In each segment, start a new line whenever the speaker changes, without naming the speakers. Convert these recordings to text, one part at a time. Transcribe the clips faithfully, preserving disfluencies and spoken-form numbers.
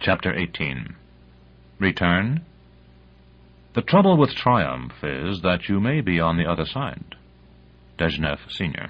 Chapter eighteen. Return. The trouble with triumph is that you may be on the other side. Dezhnev, Senior.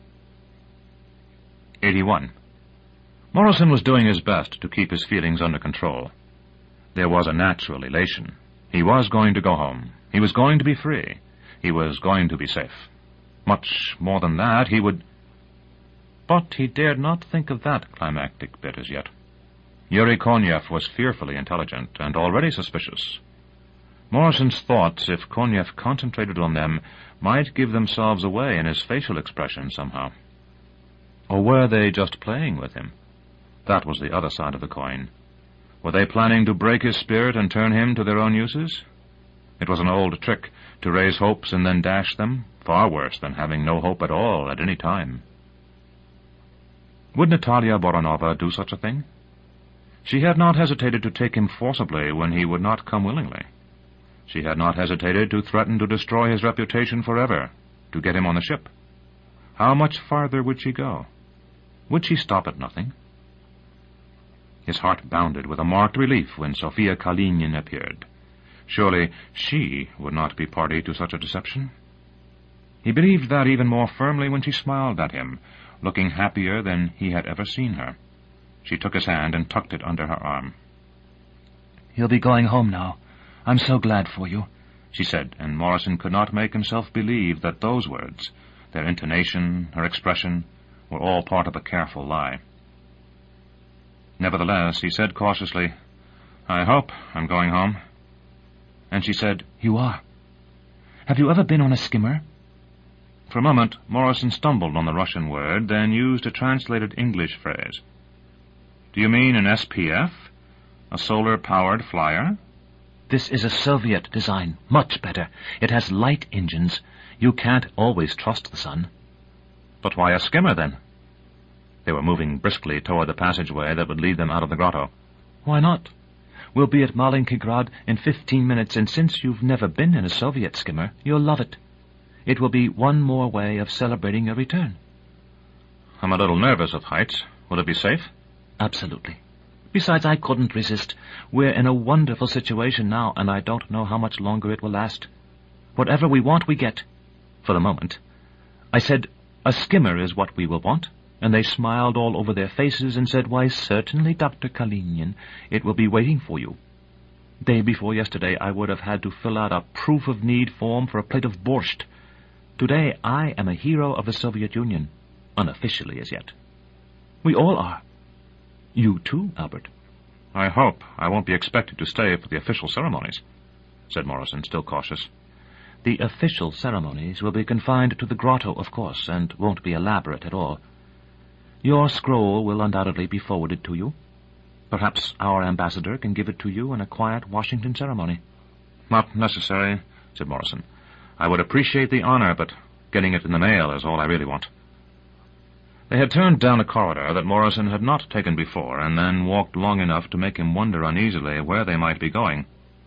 eighty-one. Morrison was doing his best to keep his feelings under control. There was a natural elation. He was going to go home. He was going to be free. He was going to be safe. Much more than that, he would... But he dared not think of that climactic bit as yet. Yuri Konyev was fearfully intelligent and already suspicious. Morrison's thoughts, if Konyev concentrated on them, might give themselves away in his facial expression somehow. Or were they just playing with him? That was the other side of the coin. Were they planning to break his spirit and turn him to their own uses? It was an old trick to raise hopes and then dash them, far worse than having no hope at all at any time. Would Natalia Voronova do such a thing? She had not hesitated to take him forcibly when he would not come willingly. She had not hesitated to threaten to destroy his reputation forever, to get him on the ship. How much farther would she go? Would she stop at nothing? His heart bounded with a marked relief when Sofia Kalinin appeared. Surely she would not be party to such a deception. He believed that even more firmly when she smiled at him, looking happier than he had ever seen her. She took his hand and tucked it under her arm.
"You'll be going home now. I'm so glad for you,"
she said, and Morrison could not make himself believe that those words, their intonation, her expression, were all part of a careful lie. Nevertheless, he said cautiously, "I hope I'm going home." And she said,
"You are. Have you ever been on a skimmer?"
For a moment, Morrison stumbled on the Russian word, then used a translated English phrase. "Do you mean an S P F? A solar-powered flyer?"
"This is a Soviet design, much better. It has light engines. You can't always trust the sun."
"But why a skimmer, then?" They were moving briskly toward the passageway that would lead them out of the grotto.
"Why not? We'll be at Malinkigrad in fifteen minutes, and since you've never been in a Soviet skimmer, you'll love it. It will be one more way of celebrating your return."
"I'm a little nervous of heights. Will it be safe?"
"Absolutely. Besides, I couldn't resist. We're in a wonderful situation now, and I don't know how much longer it will last. Whatever we want, we get. For the moment. I said, a skimmer is what we will want, and they smiled all over their faces and said, 'Why, certainly, Doctor Kalinin, it will be waiting for you.' Day before yesterday, I would have had to fill out a proof of need form for a plate of borscht. Today, I am a hero of the Soviet Union, unofficially as yet. We all are. You too, Albert."
"I hope I won't be expected to stay for the official ceremonies," said Morrison, still cautious.
"The official ceremonies will be confined to the grotto, of course, and won't be elaborate at all. Your scroll will undoubtedly be forwarded to you. Perhaps our ambassador can give it to you in a quiet Washington ceremony."
"Not necessary," said Morrison. "I would appreciate the honor, but getting it in the mail is all I really want." They had turned down a corridor that Morrison had not taken before, and then walked long enough to make him wonder uneasily where they might be going.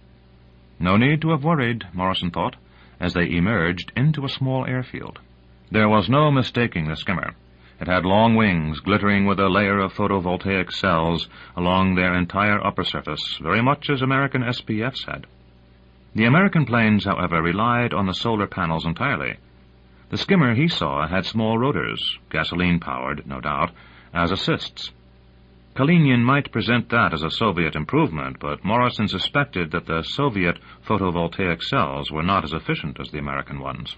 No need to have worried, Morrison thought, as they emerged into a small airfield. There was no mistaking the skimmer. It had long wings, glittering with a layer of photovoltaic cells along their entire upper surface, very much as American S P Fs had. The American planes, however, relied on the solar panels entirely. The skimmer he saw had small rotors, gasoline-powered, no doubt, as assists. Kalinin might present that as a Soviet improvement, but Morrison suspected that the Soviet photovoltaic cells were not as efficient as the American ones.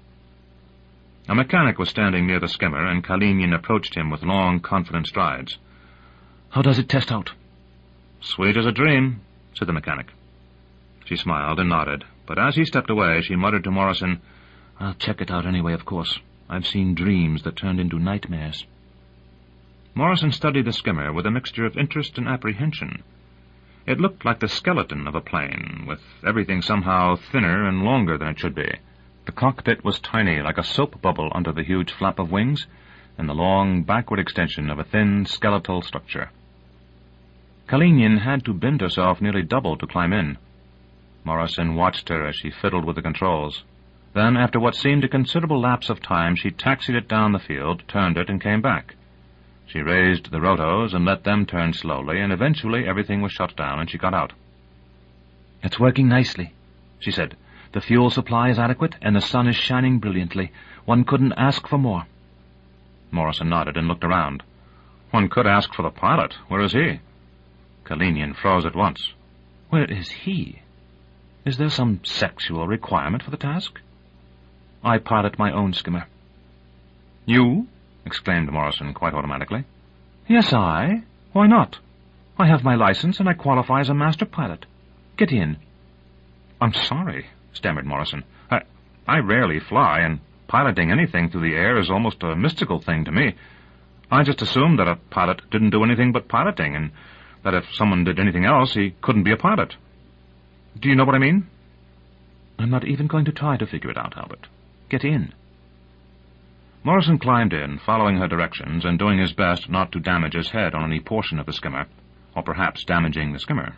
A mechanic was standing near the skimmer, and Kalinin approached him with long, confident strides.
"How does it test out?"
"Sweet as a dream," said the mechanic. She smiled and nodded, but as he stepped away, she muttered to Morrison,
"I'll check it out anyway, of course. I've seen dreams that turned into nightmares."
Morrison studied the skimmer with a mixture of interest and apprehension. It looked like the skeleton of a plane, with everything somehow thinner and longer than it should be. The cockpit was tiny, like a soap bubble under the huge flap of wings, and the long backward extension of a thin skeletal structure. Kalinin had to bend herself nearly double to climb in. Morrison watched her as she fiddled with the controls. Then, after what seemed a considerable lapse of time, she taxied it down the field, turned it, and came back. She raised the rotos and let them turn slowly, and eventually everything was shut down and she got out.
"It's working nicely," she said. "The fuel supply is adequate, and the sun is shining brilliantly. One couldn't ask for more."
Morrison nodded and looked around. "One could ask for the pilot. Where is he?" Kalinian froze at once.
"Where is he? Is there some sexual requirement for the task? I pilot my own skimmer."
"You?" exclaimed Morrison quite automatically.
"Yes, I. Why not? I have my license, and I qualify as a master pilot. Get in."
"I'm sorry," stammered Morrison. I, I rarely fly, and piloting anything through the air is almost a mystical thing to me. I just assumed that a pilot didn't do anything but piloting, and that if someone did anything else, he couldn't be a pilot. Do you know what I mean?"
"I'm not even going to try to figure it out, Albert. Get in."
Morrison climbed in, following her directions, and doing his best not to damage his head on any portion of the skimmer, or perhaps damaging the skimmer.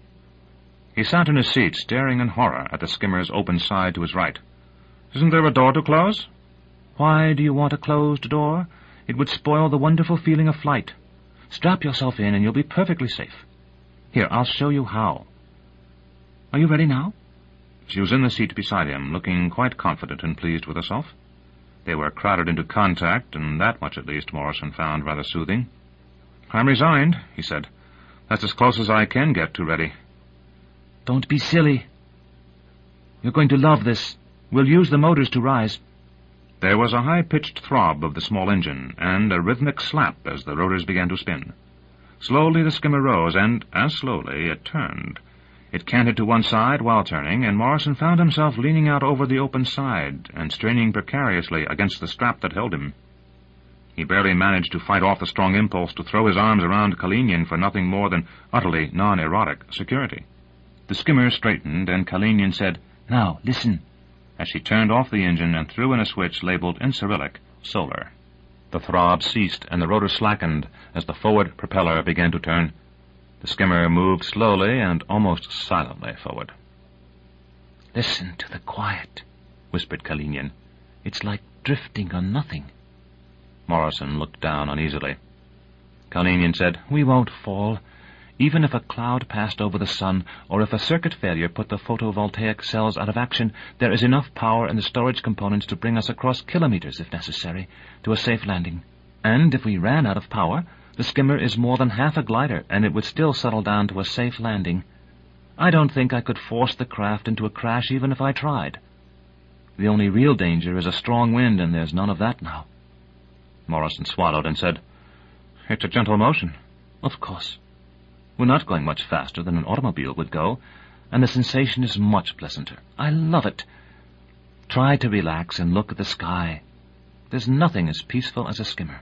He sat in his seat, staring in horror at the skimmer's open side to his right. "Isn't there a door to close?"
"Why do you want a closed door? It would spoil the wonderful feeling of flight. Strap yourself in and you'll be perfectly safe. Here, I'll show you how. Are you ready now?"
She was in the seat beside him, looking quite confident and pleased with herself. They were crowded into contact, and that much at least Morrison found rather soothing. "I'm resigned," he said. "That's as close as I can get to ready."
"Don't be silly. You're going to love this. We'll use the motors to rise."
There was a high-pitched throb of the small engine, and a rhythmic slap as the rotors began to spin. Slowly the skimmer rose, and, as slowly, it turned. It canted to one side while turning, and Morrison found himself leaning out over the open side and straining precariously against the strap that held him. He barely managed to fight off the strong impulse to throw his arms around Kalinian for nothing more than utterly non-erotic security. The skimmer straightened, and Kalinian said, "Now, listen," as she turned off the engine and threw in a switch labeled in Cyrillic, solar. The throb ceased, and the rotor slackened as the forward propeller began to turn. The skimmer moved slowly and almost silently forward.
"Listen to the quiet," whispered Kalinian. "It's like drifting on nothing."
Morrison looked down uneasily.
Kalinian said, "We won't fall. Even if a cloud passed over the sun, or if a circuit failure put the photovoltaic cells out of action, there is enough power in the storage components to bring us across kilometers, if necessary, to a safe landing. And if we ran out of power, the skimmer is more than half a glider, and it would still settle down to a safe landing. I don't think I could force the craft into a crash even if I tried. The only real danger is a strong wind, and there's none of that now."
Morrison swallowed and said, "It's a gentle motion."
"Of course. We're not going much faster than an automobile would go, and the sensation is much pleasanter. I love it. Try to relax and look at the sky. There's nothing as peaceful as a skimmer."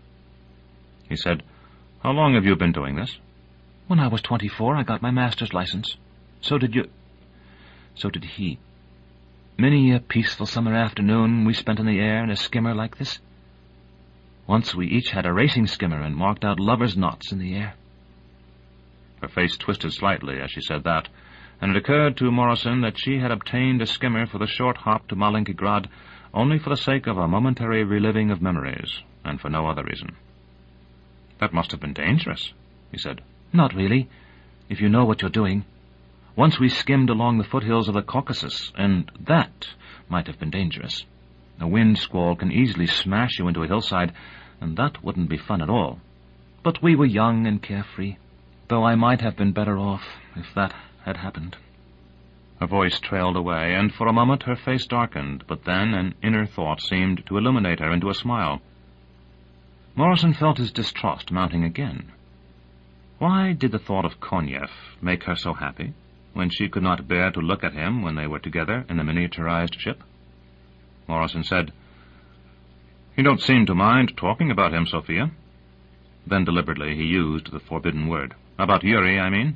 He said, "How long have you been doing this?"
"When I was twenty-four, I got my master's license. So did you. So did he. Many a peaceful summer afternoon we spent in the air in a skimmer like this. Once we each had a racing skimmer and marked out lovers' knots in the air."
Her face twisted slightly as she said that, and it occurred to Morrison that she had obtained a skimmer for the short hop to Malinkograd only for the sake of a momentary reliving of memories, and for no other reason. "That must have been dangerous," he said.
"Not really, if you know what you're doing. Once we skimmed along the foothills of the Caucasus, and that might have been dangerous. A wind squall can easily smash you into a hillside, and that wouldn't be fun at all. But we were young and carefree, though I might have been better off if that had happened."
Her voice trailed away, and for a moment her face darkened, but then an inner thought seemed to illuminate her into a smile. Morrison felt his distrust mounting again. Why did the thought of Konev make her so happy, when she could not bear to look at him when they were together in the miniaturized ship? Morrison said, "You don't seem to mind talking about him, Sophia." Then deliberately he used the forbidden word. "About Yuri, I mean.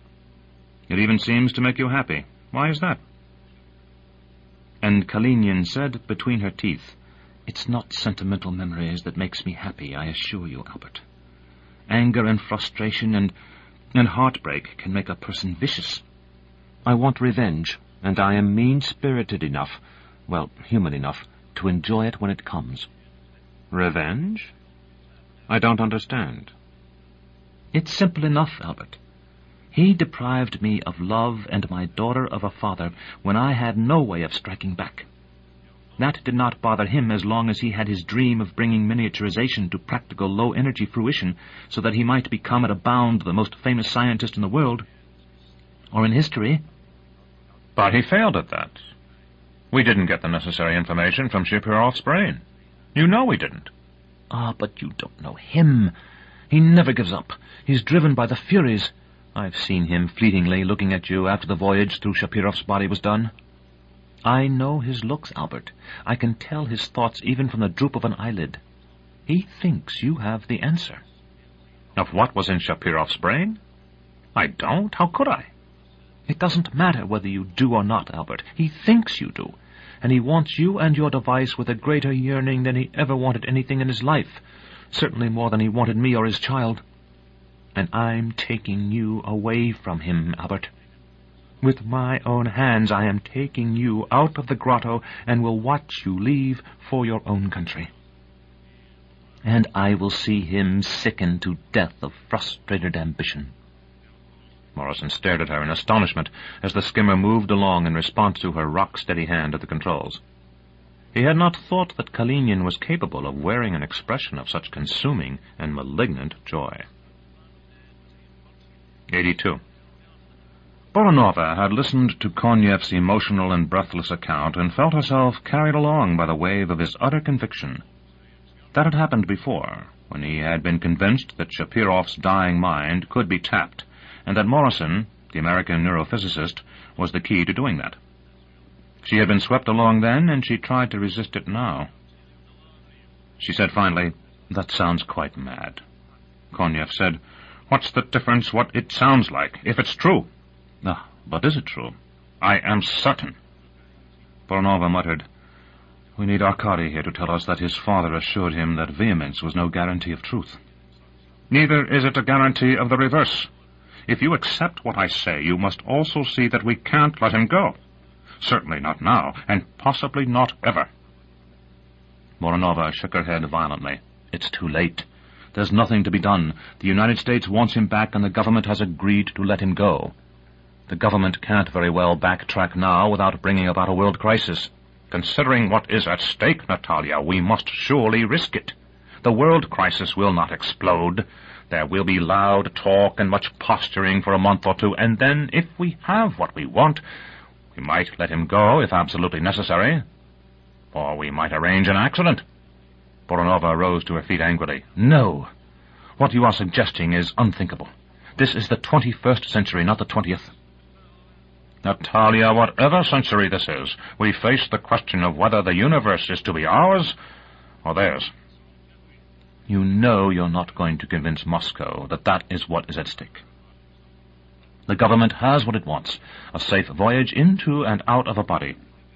It even seems to make you happy. Why is that?"
And Kalinian said between her teeth, "It's not sentimental memories that makes me happy, I assure you, Albert. Anger and frustration and, and heartbreak can make a person vicious. I want revenge, and I am mean-spirited enough, well, human enough, to enjoy it when it comes."
"Revenge?" I don't understand.
It's simple enough, Albert. He deprived me of love and my daughter of a father when I had no way of striking back. That did not bother him as long as he had his dream of bringing miniaturization to practical low-energy fruition so that he might become at a bound the most famous scientist in the world. Or in history.
But he failed at that. We didn't get the necessary information from Shapirov's brain. You know we didn't.
Ah, but you don't know him. He never gives up. He's driven by the Furies. I've seen him fleetingly looking at you after the voyage through Shapirov's body was done. I know his looks, Albert. I can tell his thoughts even from the droop of an eyelid. He thinks you have the answer.
Of what was in Shapirov's brain? I don't. How could I?
It doesn't matter whether you do or not, Albert. He thinks you do. And he wants you and your device with a greater yearning than he ever wanted anything in his life. Certainly more than he wanted me or his child. And I'm taking you away from him, Albert. With my own hands I am taking you out of the grotto and will watch you leave for your own country. And I will see him sicken to death of frustrated ambition.
Morrison stared at her in astonishment as the skimmer moved along in response to her rock-steady hand at the controls. He had not thought that Kalinin was capable of wearing an expression of such consuming and malignant joy. eighty-two. Voronova had listened to Konyev's emotional and breathless account and felt herself carried along by the wave of his utter conviction. That had happened before, when he had been convinced that Shapirov's dying mind could be tapped, and that Morrison, the American neurophysicist, was the key to doing that. She had been swept along then, and she tried to resist it now. She said finally, "That sounds quite mad." Konyev said, "What's the difference what it sounds like, if it's true?" "Ah, but is it true?" "I am certain." Voronova muttered, "We need Arkady here to tell us that his father assured him that vehemence was no guarantee of truth." "Neither is it a guarantee of the reverse. If you accept what I say, you must also see that we can't let him go. Certainly not now, and possibly not ever." Voronova shook her head violently. "It's too late. There's nothing to be done. The United States wants him back, and the government has agreed to let him go. The government can't very well backtrack now without bringing about a world crisis. Considering what is at stake, Natalia, we must surely risk it. The world crisis will not explode. There will be loud talk and much posturing for a month or two, and then, if we have what we want, we might let him go if absolutely necessary. Or we might arrange an accident." Voronova rose to her feet angrily. "No. What you are suggesting is unthinkable. This is the twenty-first century, not the twentieth. "Natalia, whatever century this is, we face the question of whether the universe is to be ours or theirs." "You know you're not going to convince Moscow that that is what is at stake. The government has what it wants, a safe voyage into and out of a body.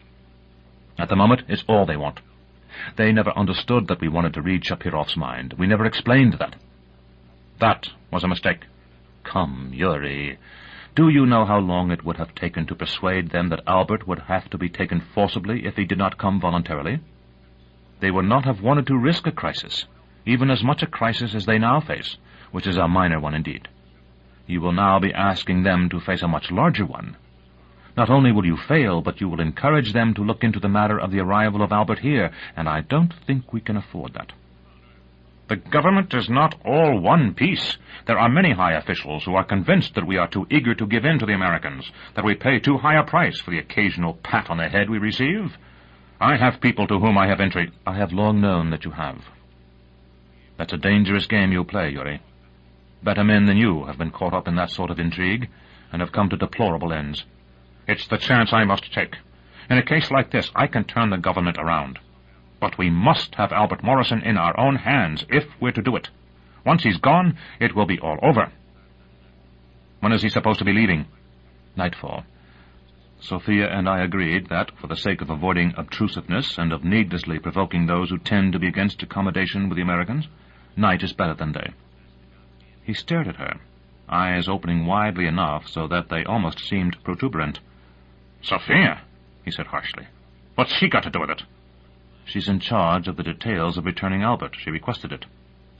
At the moment, it's all they want. They never understood that we wanted to read Shapirov's mind. We never explained that. That was a mistake. Come, Yuri, do you know how long it would have taken to persuade them that Albert would have to be taken forcibly if he did not come voluntarily? They would not have wanted to risk a crisis, even as much a crisis as they now face, which is a minor one indeed. You will now be asking them to face a much larger one. Not only will you fail, but you will encourage them to look into the matter of the arrival of Albert here, and I don't think we can afford that." "The government is not all one piece. There are many high officials who are convinced that we are too eager to give in to the Americans, that we pay too high a price for the occasional pat on the head we receive. I have people to whom I have intrigued." "I have long known that you have. That's a dangerous game you play, Yuri. Better men than you have been caught up in that sort of intrigue, and have come to deplorable ends. It's the chance I must take. In a case like this, I can turn the government around. But we must have Albert Morrison in our own hands if we're to do it. Once he's gone, it will be all over." "When is he supposed to be leaving?" "Nightfall. Sophia and I agreed that, for the sake of avoiding obtrusiveness and of needlessly provoking those who tend to be against accommodation with the Americans, night is better than day." He stared at her, eyes opening widely enough so that they almost seemed protuberant. "Sophia," he said harshly. "What's she got to do with it?" "She's in charge of the details of returning Albert. She requested it."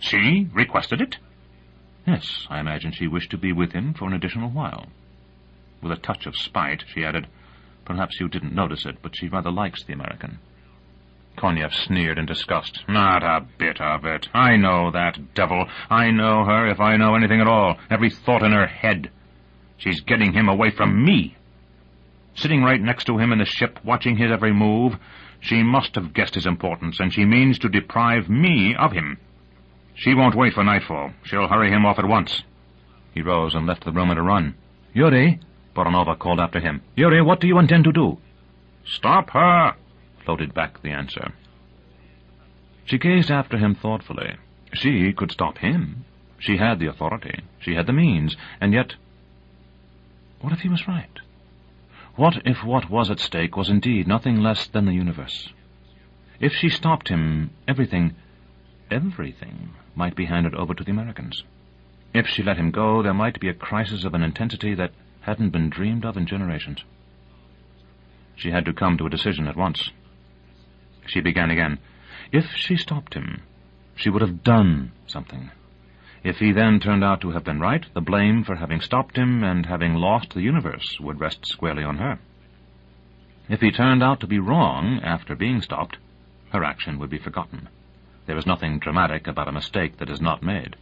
She requested it?
Yes, I imagine she wished to be with him for an additional while. With a touch of spite, she added, "Perhaps you didn't notice it, but she rather likes the American."
Konyev sneered in disgust. "Not a bit of it. I know that devil. I know her if I know anything at all. Every thought in her head. She's getting him away from me. Sitting right next to him in the ship, watching his every move, she must have guessed his importance, and she means to deprive me of him. She won't wait for nightfall. She'll hurry him off at once." He rose and left the room at a run.
"Yuri," Baranova called after him. "Yuri, what do you intend to do?"
"Stop her,"
floated back the answer. She gazed after him thoughtfully. She could stop him. She had the authority. She had the means. And yet, what if he was right? What if what was at stake was indeed nothing less than the universe? If she stopped him, everything, everything might be handed over to the Americans. If she let him go, there might be a crisis of an intensity that hadn't been dreamed of in generations. She had to come to a decision at once. She began again. If she stopped him, she would have done something. If he then turned out to have been right, the blame for having stopped him and having lost the universe would rest squarely on her. If he turned out to be wrong after being stopped, her action would be forgotten. There is nothing dramatic about a mistake that is not made.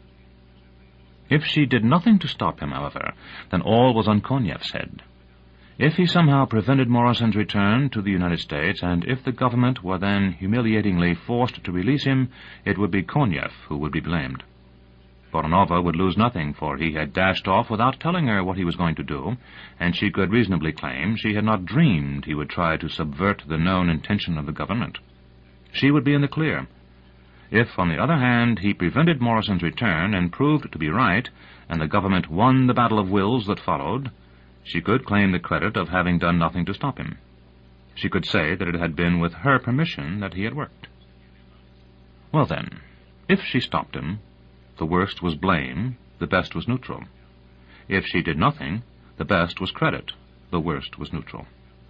If she did nothing to stop him, however, then all was on Konyev's head. If he somehow prevented Morrison's return to the United States, and if the government were then humiliatingly forced to release him, it would be Konyev who would be blamed. Baranova would lose nothing, for he had dashed off without telling her what he was going to do, and she could reasonably claim she had not dreamed he would try to subvert the known intention of the government. She would be in the clear. If, on the other hand, he prevented Morrison's return and proved to be right, and the government won the battle of wills that followed, she could claim the credit of having done nothing to stop him. She could say that it had been with her permission that he had worked. Well then, if she stopped him, the worst was blame, the best was neutral. If she did nothing, the best was credit, the worst was neutral.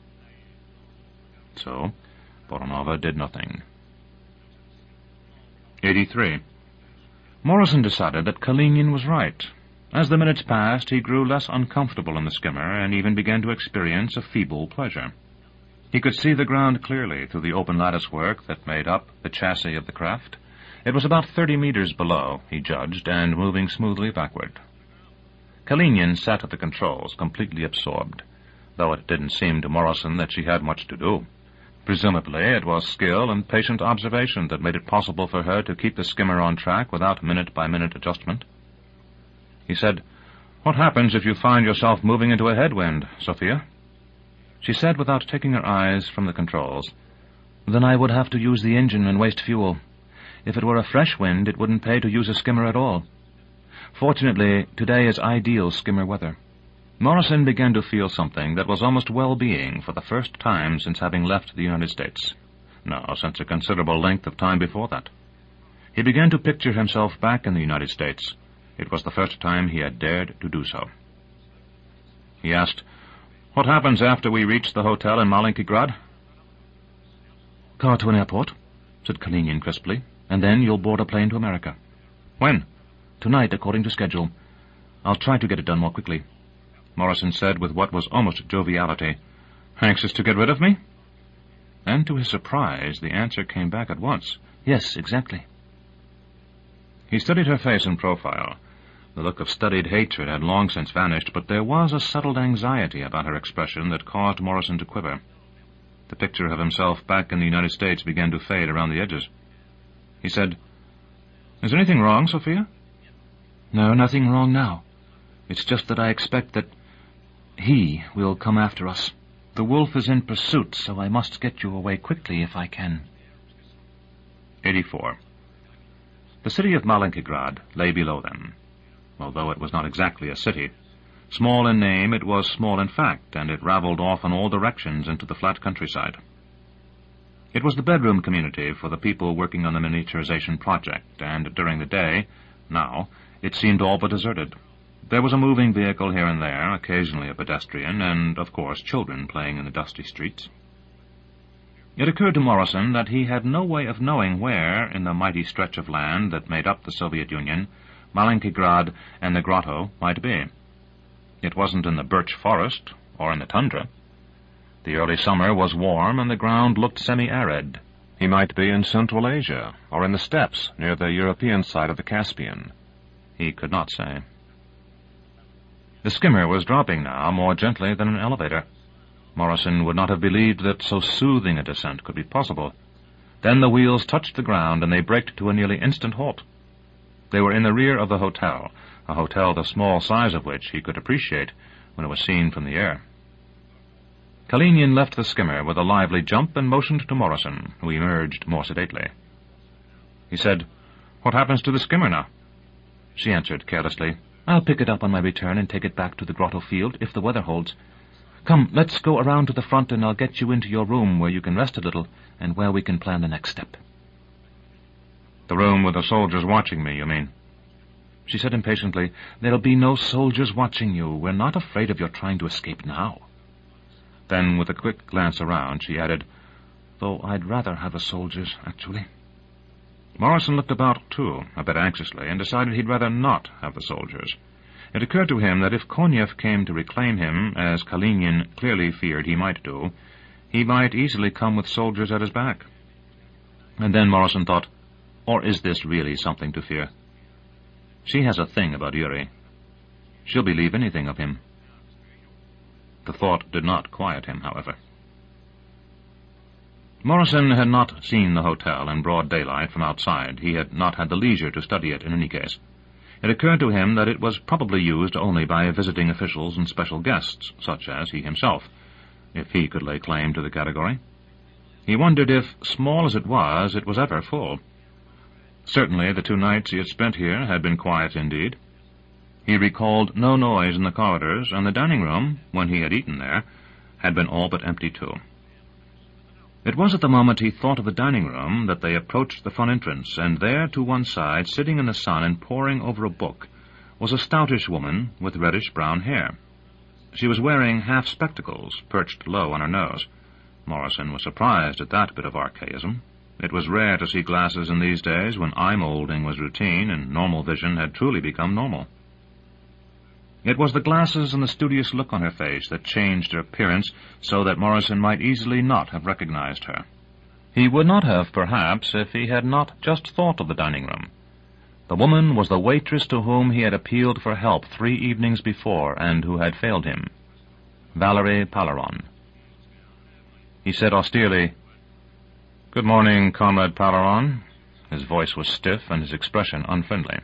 So, Baranova did nothing. eighty-three. Morrison decided that Kalinin was right. As the minutes passed, he grew less uncomfortable in the skimmer and even began to experience a feeble pleasure. He could see the ground clearly through the open latticework that made up the chassis of the craft. It was about thirty meters below, he judged, and moving smoothly backward. Kalinin sat at the controls, completely absorbed, though it didn't seem to Morrison that she had much to do. Presumably, it was skill and patient observation that made it possible for her to keep the skimmer on track without minute-by-minute adjustment. He said, "What happens if you find yourself moving into a headwind, Sophia?" She said without taking her eyes from the controls, "Then I would have to use the engine and waste fuel. If it were a fresh wind, it wouldn't pay to use a skimmer at all. Fortunately, today is ideal skimmer weather." Morrison began to feel something that was almost well-being for the first time since having left the United States. No, since a considerable length of time before that. He began to picture himself back in the United States. It was the first time he had dared to do so. He asked, "What happens after we reach the hotel in Malenkigrad?" "Car to an airport," said Kalinin crisply, "and then you'll board a plane to America." "When?" "Tonight, according to schedule. I'll try to get it done more quickly." Morrison said with what was almost joviality, "Anxious to get rid of me?" And to his surprise, the answer came back at once. "Yes, exactly." He studied her face and profile. The look of studied hatred had long since vanished, but there was a settled anxiety about her expression that caused Morrison to quiver. The picture of himself back in the United States began to fade around the edges. He said, "Is anything wrong, Sophia?" "No, nothing wrong now. It's just that I expect that he will come after us. The wolf is in pursuit, so I must get you away quickly if I can." eighty-four. The city of Malenkigrad lay below them, although it was not exactly a city. Small in name, it was small in fact, and it raveled off in all directions into the flat countryside. It was the bedroom community for the people working on the miniaturization project, and during the day, now, it seemed all but deserted. There was a moving vehicle here and there, occasionally a pedestrian, and, of course, children playing in the dusty streets.
It occurred to Morrison that he had no way of knowing where, in the mighty stretch of land that made up the Soviet Union, Malenkograd and the grotto might be. It wasn't in the birch forest or in the tundra. The early summer was warm and the ground looked semi-arid. He might be in Central Asia or in the steppes near the European side of the Caspian. He could not say. The skimmer was dropping now more gently than an elevator. Morrison would not have believed that so soothing a descent could be possible. Then the wheels touched the ground and they braked to a nearly instant halt. They were in the rear of the hotel, a hotel the small size of which he could appreciate when it was seen from the air. Kalinin left the skimmer with a lively jump and motioned to Morrison, who emerged more sedately. He said, "What happens to the skimmer now?" She answered carelessly, "I'll pick it up on my return and take it back to the grotto field if the weather holds. Come, let's go around to the front and I'll get you into your room where you can rest a little and where we can plan the next step." "The room with the soldiers watching me, you mean?" She said impatiently, "There'll be no soldiers watching you. We're not afraid of your trying to escape now." Then, with a quick glance around, she added, "Though I'd rather have the soldiers, actually." Morrison looked about, too, a bit anxiously, and decided he'd rather not have the soldiers. It occurred to him that if Konev came to reclaim him, as Kalinin clearly feared he might do, he might easily come with soldiers at his back. And then Morrison thought, or is this really something to fear? She has a thing about Yuri. She'll believe anything of him. The thought did not quiet him, however. Morrison had not seen the hotel in broad daylight from outside. He had not had the leisure to study it in any case. It occurred to him that it was probably used only by visiting officials and special guests, such as he himself, if he could lay claim to the category. He wondered if, small as it was, it was ever full. Certainly the two nights he had spent here had been quiet indeed. He recalled no noise in the corridors, and the dining room, when he had eaten there, had been all but empty too. It was at the moment he thought of the dining room that they approached the front entrance, and there, to one side, sitting in the sun and poring over a book, was a stoutish woman with reddish-brown hair. She was wearing half-spectacles, perched low on her nose. Morrison was surprised at that bit of archaism. It was rare to see glasses in these days when eye-molding was routine and normal vision had truly become normal. It was the glasses and the studious look on her face that changed her appearance so that Morrison might easily not have recognized her. He would not have, perhaps, if he had not just thought of the dining room. The woman was the waitress to whom he had appealed for help three evenings before and who had failed him. Valerie Palaron. He said austerely, "Good morning, Comrade Palaron." His voice was stiff and his expression unfriendly.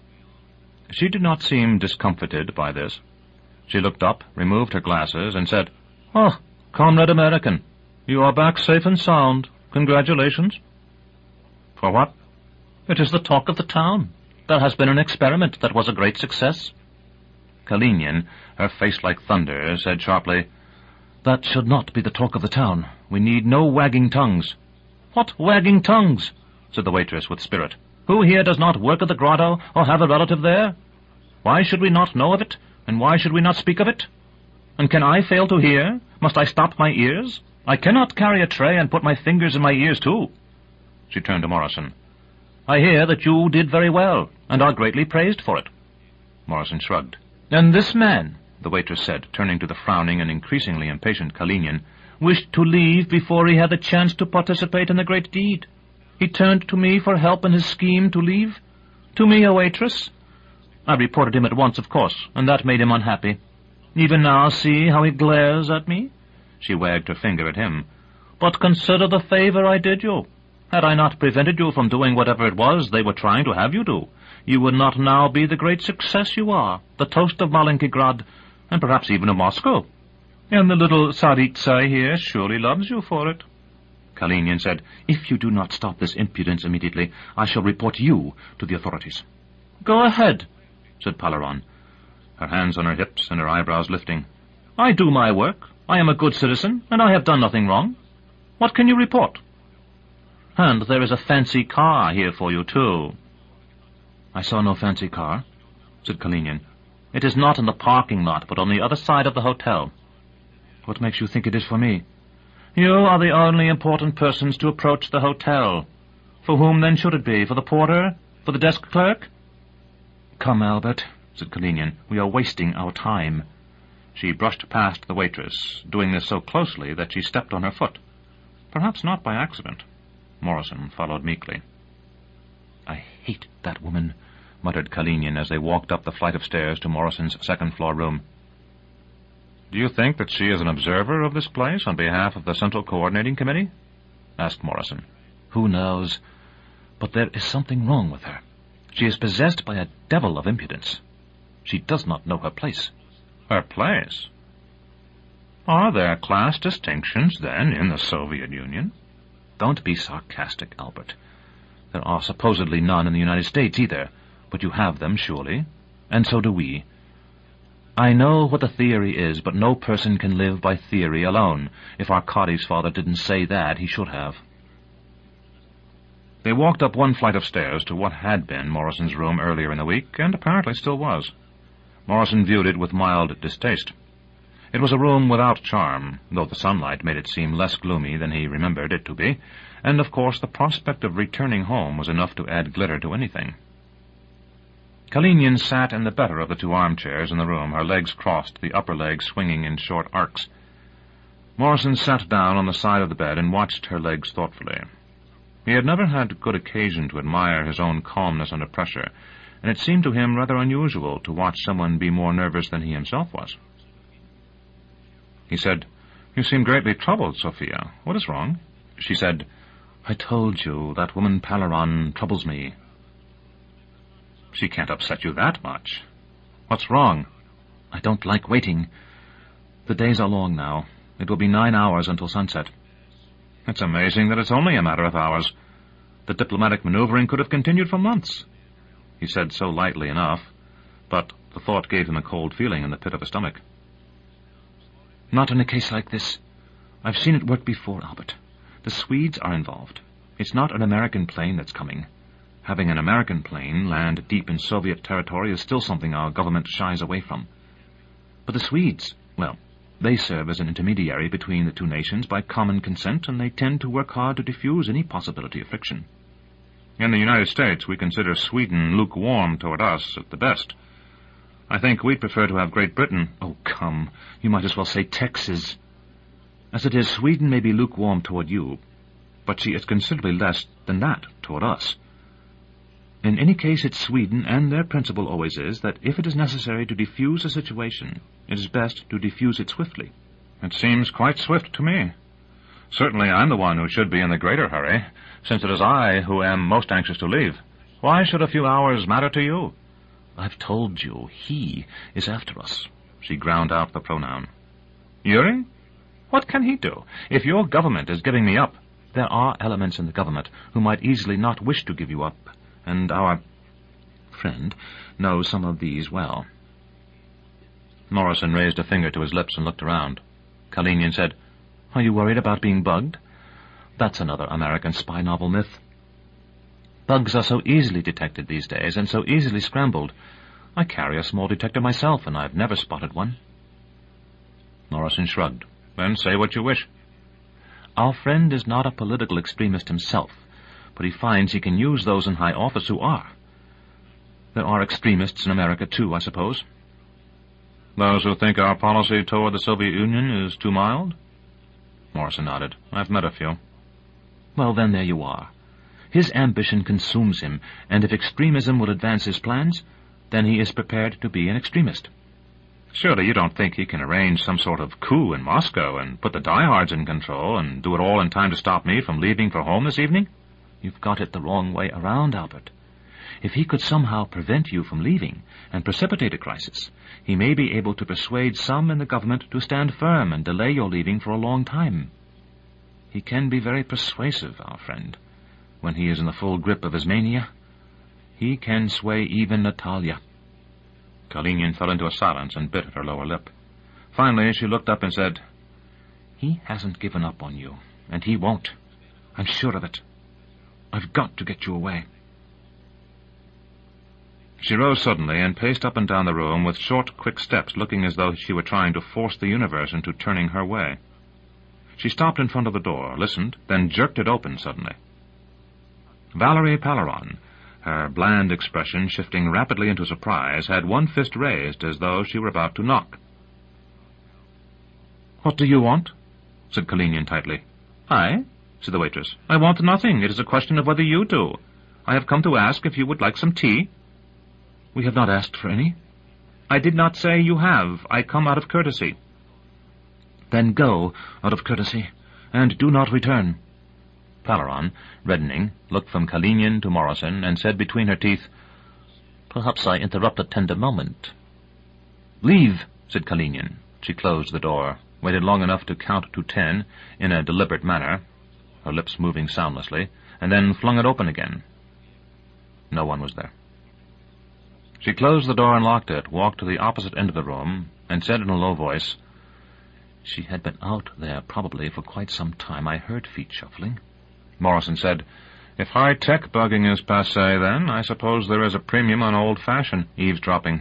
She did not seem discomfited by this. She looked up, removed her glasses, and said, "Oh, Comrade American, you are back safe and sound. Congratulations." "For what?" "It is the talk of the town. There has been an experiment that was a great success." Kalinin, her face like thunder, said sharply, "That should not be the talk of the town. We need no wagging tongues." "What wagging tongues?" said the waitress with spirit. "Who here does not work at the grotto or have a relative there? Why should we not know of it, and why should we not speak of it? And can I fail to hear? Must I stop my ears? I cannot carry a tray and put my fingers in my ears, too." She turned to Morrison. "I hear that you did very well, and are greatly praised for it." Morrison shrugged. "And this man," the waitress said, turning to the frowning and increasingly impatient Kalinin, "wished to leave before he had the chance to participate in the great deed. He turned to me for help in his scheme to leave. To me, a waitress. I reported him at once, of course, and that made him unhappy. Even now, see how he glares at me?" She wagged her finger at him. "But consider the favor I did you. Had I not prevented you from doing whatever it was they were trying to have you do, you would not now be the great success you are, the toast of Malenkograd, and perhaps even of Moscow. And the little Tsaritsai here surely loves you for it." Kalinin said, "If you do not stop this impudence immediately, I shall report you to the authorities." "Go ahead," said Palaron, her hands on her hips and her eyebrows lifting. "I do my work. I am a good citizen, and I have done nothing wrong. What can you report? And there is a fancy car here for you, too." "I saw no fancy car," said Kalinin. "It is not in the parking lot, but on the other side of the hotel." "What makes you think it is for me?" You are the only important persons to approach the hotel. For whom, then, should it be? For the porter? For the desk clerk?
Come, Albert, said Kalinin. We are wasting our time.
She brushed past the waitress, doing this so closely that she stepped on her foot. Perhaps not by accident. Morrison followed meekly.
I hate that woman, muttered Kalinin as they walked up the flight of stairs to Morrison's second-floor room.
Do you think that she is an observer of this place on behalf of the Central Coordinating Committee? Asked Morrison.
Who knows? But there is something wrong with her. She is possessed by a devil of impudence. She does not know her place.
Her place? Are there class distinctions, then, in the Soviet Union?
Don't be sarcastic, Albert. There are supposedly none in the United States either, but you have them, surely, and so do we. I know what the theory is, but no person can live by theory alone. If Arkady's father didn't say that, he should have.
They walked up one flight of stairs to what had been Morrison's room earlier in the week, and apparently still was. Morrison viewed it with mild distaste. It was a room without charm, though the sunlight made it seem less gloomy than he remembered it to be, and of course the prospect of returning home was enough to add glitter to anything. Kalinin sat in the better of the two armchairs in the room, her legs crossed, the upper legs swinging in short arcs. Morrison sat down on the side of the bed and watched her legs thoughtfully. He had never had good occasion to admire his own calmness under pressure, and it seemed to him rather unusual to watch someone be more nervous than he himself was. He said, "You seem greatly troubled, Sophia. What is wrong?"
She said, "I told you, that woman Palaron troubles me."
"She can't upset you that much. What's wrong?"
"I don't like waiting. The days are long now. It will be nine hours until sunset."
"It's amazing that it's only a matter of hours. The diplomatic maneuvering could have continued for months." He said so lightly enough, but the thought gave him a cold feeling in the pit of his stomach.
"Not in a case like this. I've seen it work before, Albert. The Swedes are involved. It's not an American plane that's coming. Having an American plane land deep in Soviet territory is still something our government shies away from. But the Swedes, well, they serve as an intermediary between the two nations by common consent, and they tend to work hard to diffuse any possibility of friction.
In the United States, we consider Sweden lukewarm toward us at the best. I think we'd prefer to have Great Britain—"
"Oh, come, you might as well say Texas. As it is, Sweden may be lukewarm toward you, but she is considerably less than that toward us. In any case, it's Sweden, and their principle always is that if it is necessary to defuse a situation, it is best to defuse it swiftly."
"It seems quite swift to me. Certainly I'm the one who should be in the greater hurry, since it is I who am most anxious to leave. Why should a few hours matter to you?"
"I've told you, he is after us." She ground out the pronoun.
"Yuri? What can he do? If your government is giving me up—"
"There are elements in the government who might easily not wish to give you up, and our friend knows some of these well."
Morrison raised a finger to his lips and looked around.
Kalinin said, "Are you worried about being bugged? That's another American spy novel myth. Bugs are so easily detected these days, and so easily scrambled. I carry a small detector myself, and I've never spotted one."
Morrison shrugged. "Then say what you wish."
"Our friend is not a political extremist himself, but he finds he can use those in high office who are. There are extremists in America, too, I suppose."
"Those who think our policy toward the Soviet Union is too mild?" Morrison nodded. "I've met a few."
"Well, then there you are. His ambition consumes him, and if extremism will advance his plans, then he is prepared to be an extremist."
"Surely you don't think he can arrange some sort of coup in Moscow and put the diehards in control and do it all in time to stop me from leaving for home this evening?"
"You've got it the wrong way around, Albert. If he could somehow prevent you from leaving and precipitate a crisis, he may be able to persuade some in the government to stand firm and delay your leaving for a long time. He can be very persuasive, our friend, when he is in the full grip of his mania. He can sway even Natalia."
Kalinin fell into a silence and bit at her lower lip. Finally, she looked up and said,
"He hasn't given up on you, and he won't. I'm sure of it. I've got to get you away."
She rose suddenly and paced up and down the room with short, quick steps, looking as though she were trying to force the universe into turning her way. She stopped in front of the door, listened, then jerked it open suddenly. Valerie Palaron, her bland expression shifting rapidly into surprise, had one fist raised as though she were about to knock. "What do you want?" said Kalinin tightly. "I?" said the waitress. "I want nothing. It is a question of whether you do. I have come to ask if you would like some tea." "We have not asked for any." "I did not say you have. I come out of courtesy." "Then go, out of courtesy, and do not return." Palaron, reddening, looked from Kalinin to Morrison and said between her teeth, "Perhaps I interrupt a tender moment." "Leave," said Kalinin. She closed the door, waited long enough to count to ten in a deliberate manner, her lips moving soundlessly, and then flung it open again. No one was there. She closed the door and locked it, walked to the opposite end of the room, and said in a low voice, "She had been out there probably for quite some time. I heard feet shuffling." Morrison said, "If high-tech bugging is passé, then I suppose there is a premium on old-fashioned eavesdropping."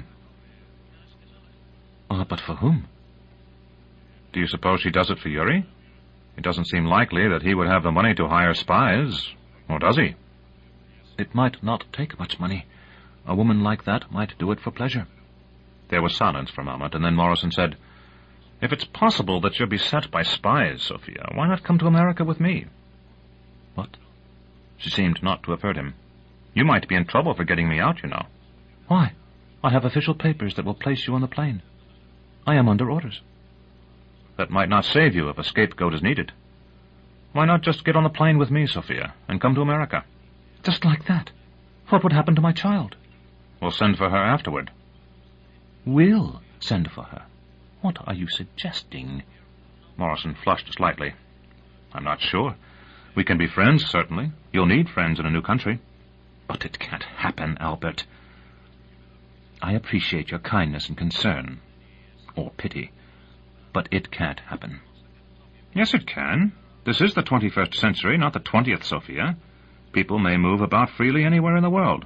"Ah, but for whom?" "Do you suppose she does it for Yuri? It doesn't seem likely that he would have the money to hire spies, or does he?" "It might not take much money. A woman like that might do it for pleasure." There was silence for a moment, and then Morrison said, "If it's possible that you're beset by spies, Sophia, why not come to America with me?" "What?" She seemed not to have heard him. "You might be in trouble for getting me out, you know." "Why? I have official papers that will place you on the plane. I am under orders." "That might not save you if a scapegoat is needed. Why not just get on the plane with me, Sophia, and come to America?" "Just like that? What would happen to my child?" "We'll send for her afterward." "We'll send for her? What are you suggesting?" Morrison flushed slightly. "I'm not sure. We can be friends, certainly. You'll need friends in a new country." "But it can't happen, Albert." "I appreciate your kindness and concern, or pity, but it can't happen." "Yes, it can. This is the twenty-first century, not the twentieth, Sophia. People may move about freely anywhere in the world."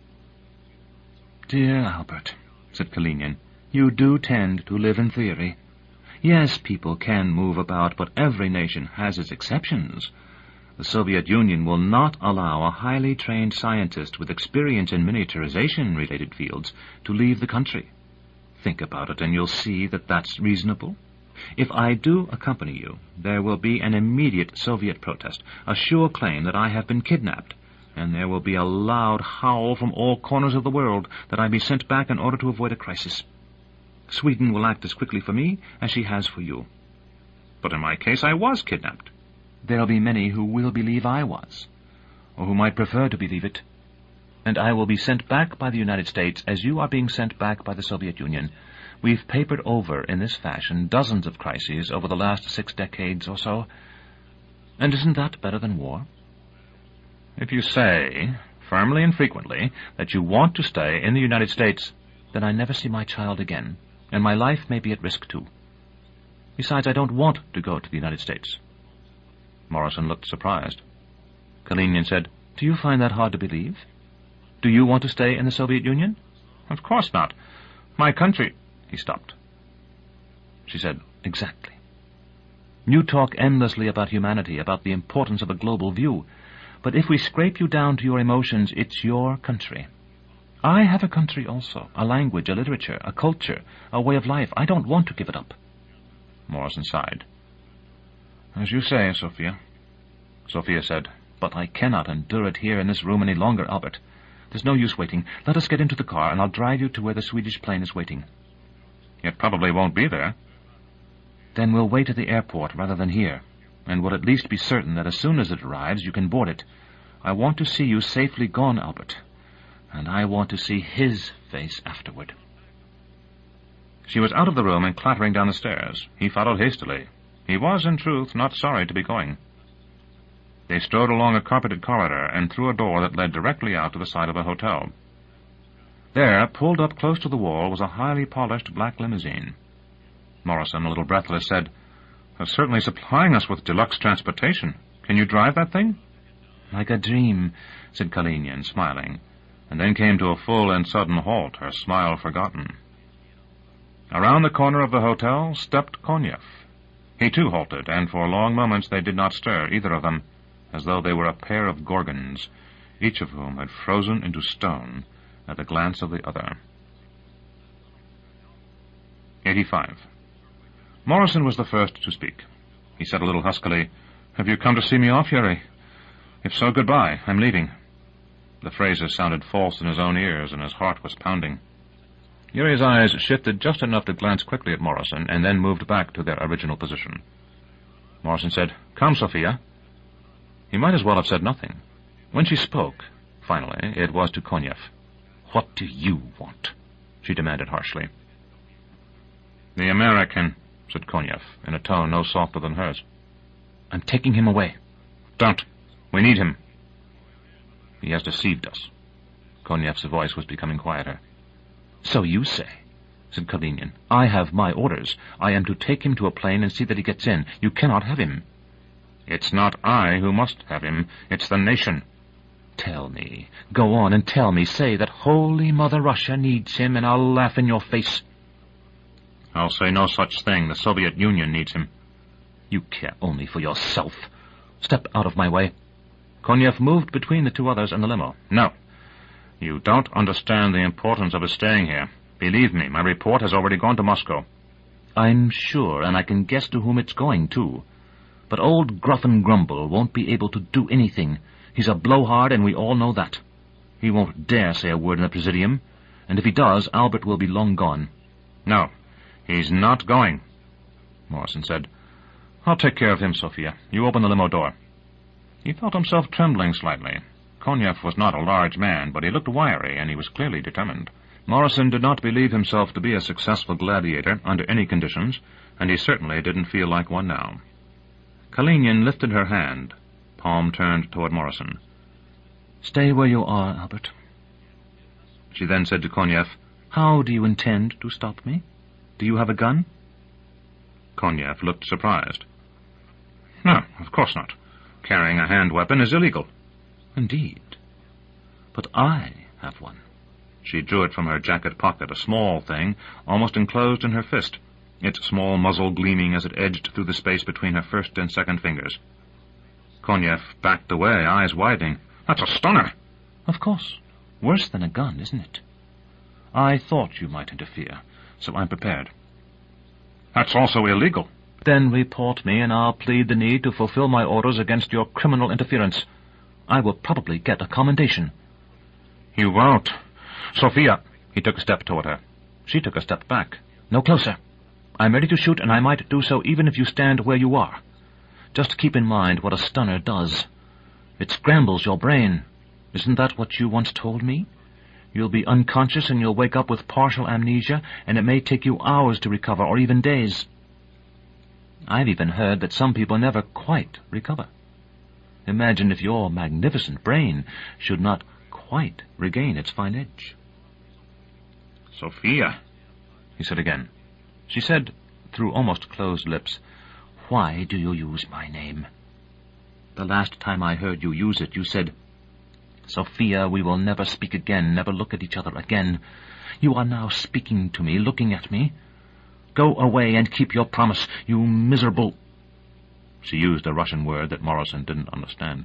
"Dear Albert," said Kalinin, "you do tend to live in theory. Yes, people can move about, but every nation has its exceptions. The Soviet Union will not allow a highly trained scientist with experience in miniaturization-related fields to leave the country. Think about it, and you'll see that that's reasonable. If I do accompany you, there will be an immediate Soviet protest, a sure claim that I have been kidnapped, and there will be a loud howl from all corners of the world that I be sent back in order to avoid a crisis. Sweden will act as quickly for me as she has for you." "But in my case I was kidnapped." "There'll be many who will believe I was, or who might prefer to believe it. And I will be sent back by the United States as you are being sent back by the Soviet Union. We've papered over in this fashion dozens of crises over the last six decades or so. And isn't that better than war?" "If you say, firmly and frequently, that you want to stay in the United States, then I never see my child again, and my life may be at risk too. Besides, I don't want to go to the United States." Morrison looked surprised. Kalinin said, "Do you find that hard to believe? Do you want to stay in the Soviet Union?" "Of course not. My country—" He stopped. She said, "Exactly. You talk endlessly about humanity, about the importance of a global view. But if we scrape you down to your emotions, it's your country. I have a country also, a language, a literature, a culture, a way of life. I don't want to give it up." Morrison sighed. "As you say, Sophia." Sophia said, "But I cannot endure it here in this room any longer, Albert. There's no use waiting. Let us get into the car, and I'll drive you to where the Swedish plane is waiting." "It probably won't be there." "Then we'll wait at the airport rather than here, and we'll at least be certain that as soon as it arrives you can board it. I want to see you safely gone, Albert, and I want to see his face afterward." She was out of the room and clattering down the stairs. He followed hastily. He was, in truth, not sorry to be going. They strode along a carpeted corridor and through a door that led directly out to the side of a hotel. There, pulled up close to the wall, was a highly polished black limousine. Morrison, a little breathless, said, "They're certainly supplying us with deluxe transportation. Can you drive that thing?" "Like a dream," said Kalinin, smiling, and then came to a full and sudden halt, her smile forgotten. Around the corner of the hotel stepped Konyev. He too halted, and for long moments they did not stir, either of them, as though they were a pair of gorgons, each of whom had frozen into stone at the glance of the other. eighty-five. Morrison was the first to speak. He said a little huskily, "Have you come to see me off, Yuri? If so, goodbye. I'm leaving." The phrases sounded false in his own ears, and his heart was pounding. Yuri's eyes shifted just enough to glance quickly at Morrison, and then moved back to their original position. Morrison said, "Come, Sophia." He might as well have said nothing. When she spoke, finally, it was to Konyev. "What do you want?" she demanded harshly. "The American," said Konyev, in a tone no softer than hers. "I'm taking him away." "Don't. We need him." "He has deceived us." Konyev's voice was becoming quieter. "So you say," said Kalinin. "I have my orders. I am to take him to a plane and see that he gets in. You cannot have him." "It's not I who must have him. It's the nation." "Tell me. Go on and tell me. Say that Holy Mother Russia needs him, and I'll laugh in your face." "I'll say no such thing. The Soviet Union needs him." "You care only for yourself. Step out of my way." Konyev moved between the two others and the limo. "No. You don't understand the importance of his staying here. Believe me, my report has already gone to Moscow." "I'm sure, and I can guess to whom it's going, too. But old Gruff and Grumble won't be able to do anything. He's a blowhard, and we all know that. He won't dare say a word in the Presidium, and if he does, Albert will be long gone." "No, he's not going," Morrison said. "I'll take care of him, Sophia. You open the limo door." He felt himself trembling slightly. Konyev was not a large man, but he looked wiry, and he was clearly determined. Morrison did not believe himself to be a successful gladiator under any conditions, and he certainly didn't feel like one now. Kalinin lifted her hand, palm turned toward Morrison. "Stay where you are, Albert." She then said to Konyev, "How do you intend to stop me? Do you have a gun?" Konyev looked surprised. "No, of course not. Carrying a hand weapon is illegal." "Indeed. But I have one." She drew it from her jacket pocket, a small thing, almost enclosed in her fist, its small muzzle gleaming as it edged through the space between her first and second fingers. Konyev backed away, eyes widening. "That's a stunner." "Of course. Worse than a gun, isn't it? I thought you might interfere, so I'm prepared." "That's also illegal." "Then report me, and I'll plead the need to fulfill my orders against your criminal interference. I will probably get a commendation." "You won't. Sophia." He took a step toward her. She took a step back. "No closer. I'm ready to shoot, and I might do so even if you stand where you are. Just keep in mind what a stunner does. It scrambles your brain. Isn't that what you once told me? You'll be unconscious, and you'll wake up with partial amnesia, and it may take you hours to recover, or even days. I've even heard that some people never quite recover. Imagine if your magnificent brain should not quite regain its fine edge." "Sophia," he said again. She said, through almost closed lips, "Why do you use my name? The last time I heard you use it, you said, 'Sophia, we will never speak again, never look at each other again.' You are now speaking to me, looking at me. Go away and keep your promise, you miserable—" She used a Russian word that Morrison didn't understand.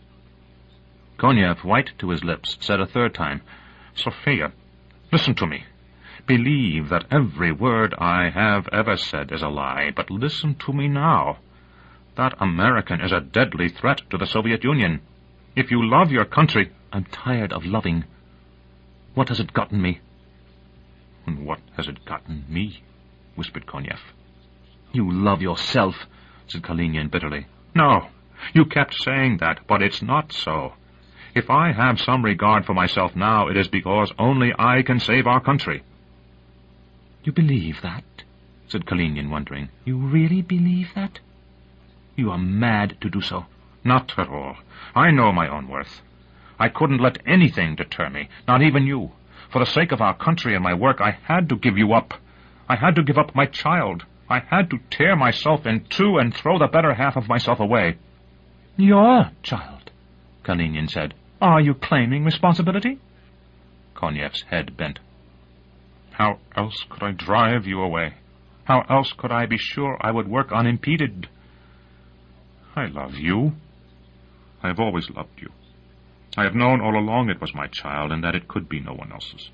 Konyev, white to his lips, said a third time, "Sophia, listen to me. Believe that every word I have ever said is a lie, but listen to me now. That American is a deadly threat to the Soviet Union. If you love your country—" "I'm tired of loving. What has it gotten me?" "And what has it gotten me?" whispered Konyev. "You love yourself," said Kalinin bitterly. "No, you kept saying that, but it's not so. If I have some regard for myself now, it is because only I can save our country." "You believe that?" said Kalinin, wondering. "You really believe that? You are mad to do so." "Not at all. I know my own worth. I couldn't let anything deter me, not even you. For the sake of our country and my work, I had to give you up. I had to give up my child. I had to tear myself in two and throw the better half of myself away." "Your child," Kalinin said. "Are you claiming responsibility?" Konyev's head bent. "How else could I drive you away? How else could I be sure I would work unimpeded? I love you. I have always loved you. I have known all along it was my child, and that it could be no one else's.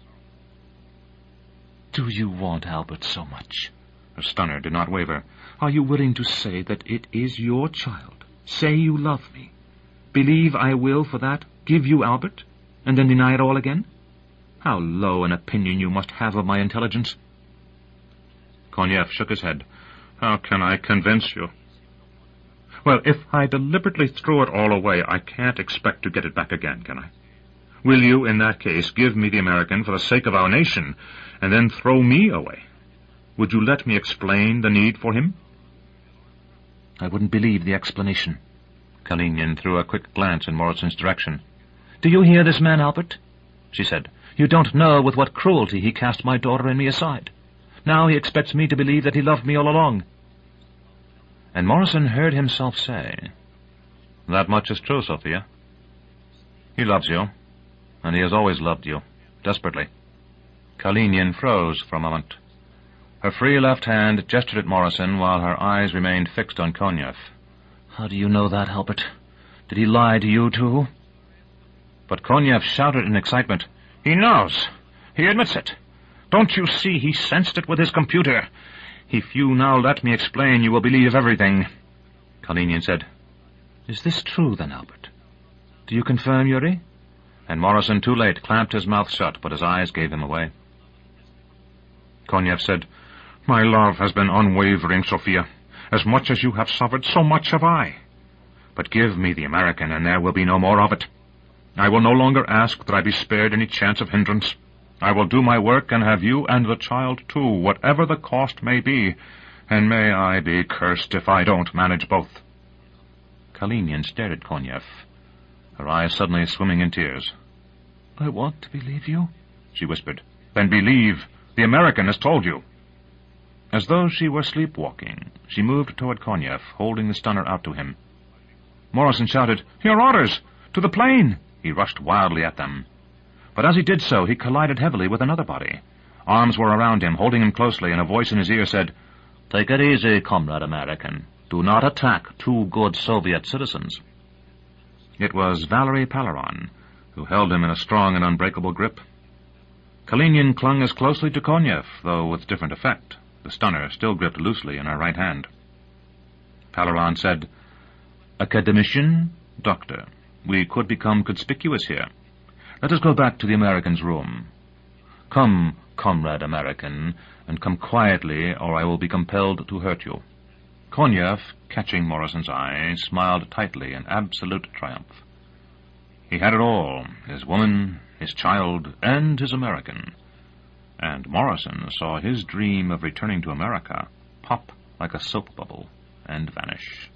Do you want Albert so much?
Her stunner did not waver.
Are you willing to say that it is your child? Say you love me. Believe I will, for that, give you Albert, and then deny it all again? How low an opinion you must have of my intelligence.
Konyev shook his head. How can I convince you? Well, if I deliberately threw it all away, I can't expect to get it back again, can I? Will you, in that case, give me the American for the sake of our nation, and then throw me away? Would you let me explain the need for him?
I wouldn't believe the explanation.
Kalinin threw a quick glance in Morrison's direction.
Do you hear this man, Albert? She said. You don't know with what cruelty he cast my daughter and me aside. Now he expects me to believe that he loved me all along.
And Morrison heard himself say, That much is true, Sophia. He loves you, and he has always loved you, desperately. Kalinin froze for a moment. Her free left hand gestured at Morrison while her eyes remained fixed on Konyev.
How do you know that, Albert? Did he lie to you, too?
But Konyev shouted in excitement, He knows. He admits it. Don't you see he sensed it with his computer? If you now let me explain, you will believe everything. Kalinin said,
Is this true, then, Albert? Do you confirm, Yuri?
And Morrison, too late, clamped his mouth shut, but his eyes gave him away. Konyev said, My love has been unwavering, Sophia. As much as you have suffered, so much have I. But give me the American, and there will be no more of it. I will no longer ask that I be spared any chance of hindrance. I will do my work and have you and the child, too, whatever the cost may be, and may I be cursed if I don't manage both. Kalinin stared at Konyev, her eyes suddenly swimming in tears.
I want to believe you,
she whispered. Then believe. The American has told you. As though she were sleepwalking, she moved toward Konyev, holding the stunner out to him. Morrison shouted, Your orders! To the plane! He rushed wildly at them. But as he did so, he collided heavily with another body. Arms were around him, holding him closely, and a voice in his ear said, Take it easy, Comrade American. Do not attack two good Soviet citizens. It was Valery Palaron, who held him in a strong and unbreakable grip. Kalinin clung as closely to Konyev, though with different effect, the stunner still gripped loosely in her right hand. Palaron said, Academician, doctor, we could become conspicuous here. Let us go back to the American's room. Come, Comrade American, and come quietly, or I will be compelled to hurt you. Konyev, catching Morrison's eye, smiled tightly in absolute triumph. He had it all, his woman, his child, and his American. And Morrison saw his dream of returning to America pop like a soap bubble and vanish.